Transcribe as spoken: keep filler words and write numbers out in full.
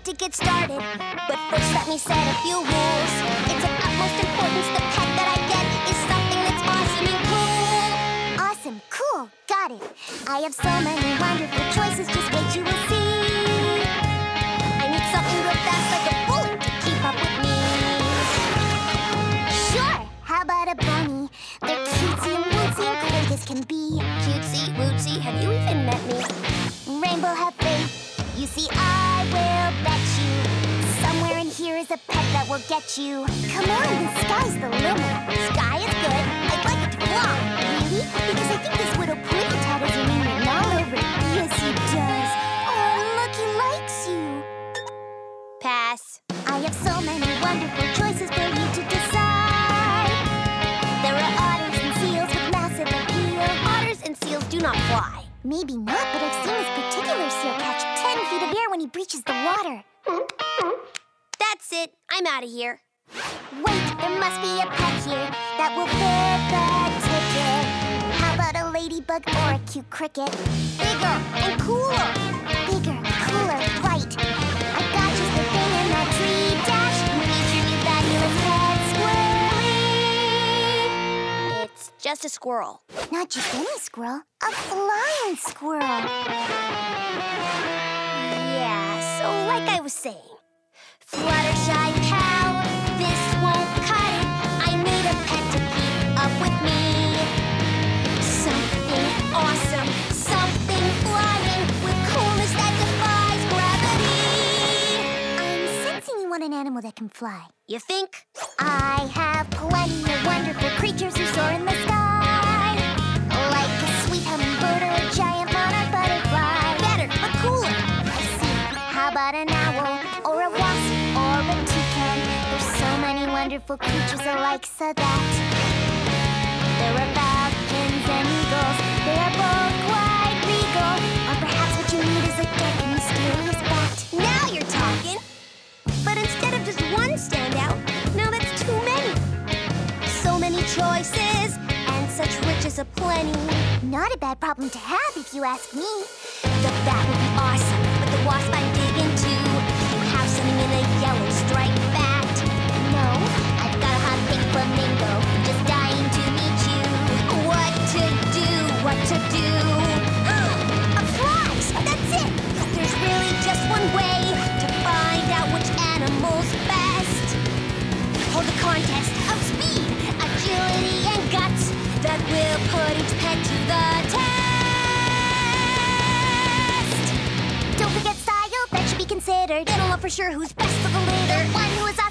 to get started. But first let me set a few rules. It's of utmost importance the pet that I get is something that's awesome and cool. Awesome, cool, got it. I have so many wonderful choices, just wait you will see. I need something real fast like a bullet to keep up with me. Sure, how about a bunny? They're cutesy and wootsy and quick as can be. Cutesy, wootsy, have you even met me? Rainbow, have faith. You see, I will bet you somewhere in here is a pet that will get you. Come on, the sky's the limit. Sky is good. I'd like it to fly. Really? Because I think this widow pointy tat has your name written all over it. Yes, he does. Oh, look, he likes you. Pass. I have so many wonderful choices for you to decide. There are otters and seals with massive appeal. Otters and seals do not fly. Maybe not, but I've seen this particular seal catch ten feet of air when he breaches the water. That's it. I'm out of here. Wait, there must be a pet here that will fit the ticket. How about a ladybug or a cute cricket? Bigger and cooler. Bigger, cooler, right. I've got just the thing in that tree dash. Meet your new fabulous pet squirrely. It's just a squirrel. Not just any squirrel, a flying squirrel. Yeah, so like I was saying, Fluttershy pal, this won't cut it. I need a pet to keep up with me. Something awesome, something flying with coolness that defies gravity. I'm sensing you want an animal that can fly. You think? I have plenty of wonderful creatures who soar in the sky. Like a sweet hummingbird or a giant monarch butterfly. Better, but cooler. I see. How about an owl or a wasp or a toucan? There's so many wonderful creatures alike, so that there are falcons and eagles. They are both quite regal. Or perhaps what you need is a dark and mysterious bat. Now you're talking. But instead of just one standout, now that's too many. So many choices and such riches aplenty. Not a bad problem to have if you ask me. The bat would be awesome, but the wasp I'm digging to have something in a yellow striped bat. No, I've got a hot pink flamingo just dying to meet you. What to do, what to do? A fly, that's it. There's really just one way to find out which animal's best. Hold a contest of speed, agility, and guts that will put each pet to the test. Don't forget style, that should be considered. It'll know for sure who's best for the litter. One who is